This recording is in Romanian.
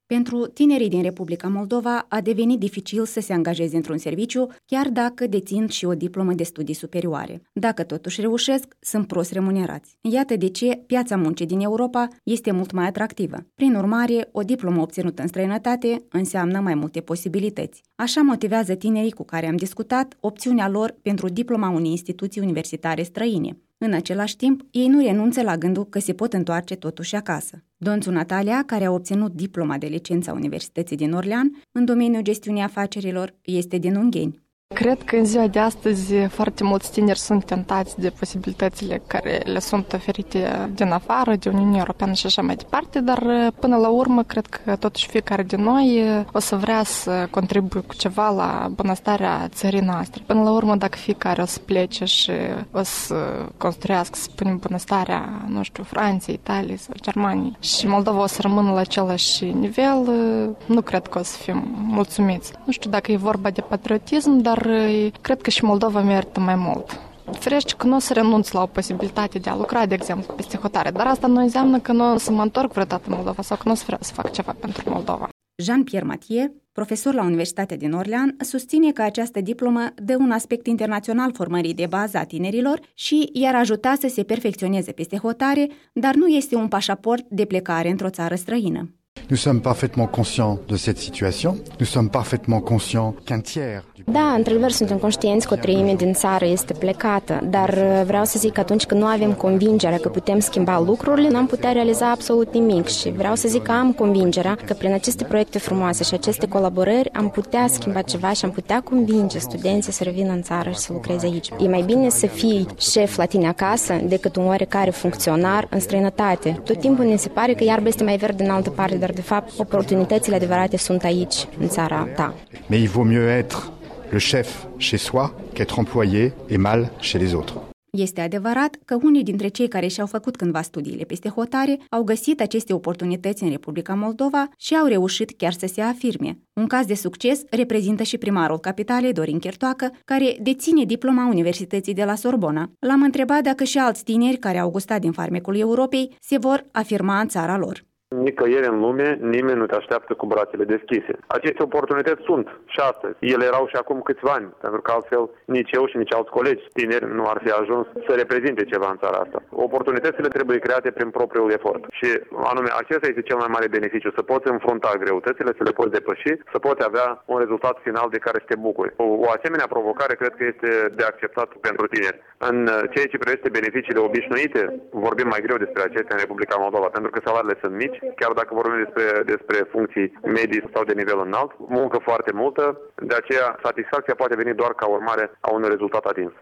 Pentru tinerii din Republica Moldova a devenit dificil să se angajeze într-un serviciu, chiar dacă dețin și o diplomă de studii superioare. Dacă totuși reușesc, sunt prost remunerați. Iată de ce piața muncii din Europa este mult mai atractivă. Prin urmare, o diplomă obținută în străinătate înseamnă mai multe posibilități. Așa motivează tinerii cu care am discutat opțiunea lor pentru diploma unei instituții universitare străine. În același timp, ei nu renunță la gândul că se pot întoarce totuși acasă. Donțu Natalia, care a obținut diploma de licență a Universității din Orlean în domeniul gestiunii afacerilor, este din Ungheni. Cred că în ziua de astăzi foarte mulți tineri sunt tentați de posibilitățile care le sunt oferite din afară, de Uniunea Europeană și așa mai departe, dar până la urmă cred că totuși fiecare din noi o să vrea să contribuie cu ceva la bunăstarea țării noastre. Până la urmă, dacă fiecare o să plece și o să construiască, să spunem, bunăstarea, nu știu, Franței, Italiei sau Germaniei și Moldova o să rămână la același nivel, nu cred că o să fim mulțumiți. Nu știu dacă e vorba de patriotism, dar cred că și Moldova merită mai mult. Ferește că nu o să renunț la o posibilitate de a lucra, de exemplu, peste hotare, dar asta nu înseamnă că nu o să mă întorc vreodată în Moldova sau că nu o să vreau să fac ceva pentru Moldova. Jean-Pierre Mathieu, profesor la Universitatea din Orlean, susține că această diplomă dă un aspect internațional formării de bază a tinerilor și i-ar ajuta să se perfecționeze peste hotare, dar nu este un pașaport de plecare într-o țară străină. Nous sommes parfaitement conscients de cette situation. Nous sommes parfaitement conscients qu'un tiers Da, într-adevăr, suntem conștienți că o treime din țară este plecată, dar vreau să zic că atunci când nu avem convingerea că putem schimba lucrurile, n-am putea realiza absolut nimic și vreau să zic că am convingerea că prin aceste proiecte frumoase și aceste colaborări am putea schimba ceva și am putea convinge studenții să revină în țară și să lucreze aici. E mai bine să fii șef la tine acasă decât un oarecare funcționar în străinătate. Tot timpul ne se pare că iarba este mai verde în altă parte, dar de fapt oportunitățile adevărate sunt aici, în țara ta. Mais il vaut mieux être le chef chez soi qu'être employé et mal chez les autres. Este adevărat că unii dintre cei care și-au făcut cândva studiile peste hotare au găsit aceste oportunități în Republica Moldova și au reușit chiar să se afirme. Un caz de succes reprezintă și primarul capitalei, Dorin Chertoacă, care deține diploma Universității de la Sorbona. L-am întrebat dacă și alți tineri care au gustat din farmecul Europei se vor afirma în țara lor. Nicăieri în lume nimeni nu te așteaptă cu brațele deschise. Aceste oportunități sunt și astăzi. Ele erau și acum câțiva ani, pentru că altfel nici eu și nici alți colegi tineri nu ar fi ajuns să reprezinte ceva în țara asta. Oportunitățile trebuie create prin propriul efort și anume acesta este cel mai mare beneficiu, să poți înfrunta greutățile, să le poți depăși, să poți avea un rezultat final de care să te bucuri. O asemenea provocare cred că este de acceptat pentru tineri. În ceea ce privește beneficiile obișnuite, vorbim mai greu despre acestea în Republica Moldova, pentru că salariile sunt mici, chiar dacă vorbim despre funcții medii sau de nivel înalt, muncă foarte multă, de aceea satisfacția poate veni doar ca urmare a unui rezultat atins.